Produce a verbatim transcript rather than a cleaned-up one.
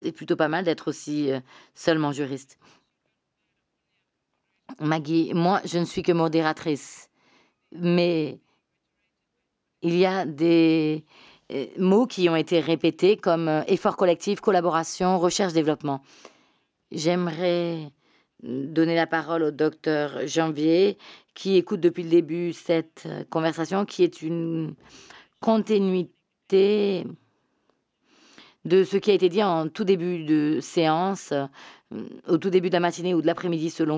C'est plutôt pas mal d'être aussi, heu, seulement juriste. Maggie, moi, je ne suis que modératrice, mais il y a des, heu, mots qui ont été répétés comme, heu, effort collectif, collaboration, recherche-développement. J'aimerais, mmh, donner la parole au docteur Janvier, qui écoute depuis le début cette conversation, qui est une continuité de ce qui a été dit en tout début de séance, mmh, au tout début de la matinée ou de l'après-midi selon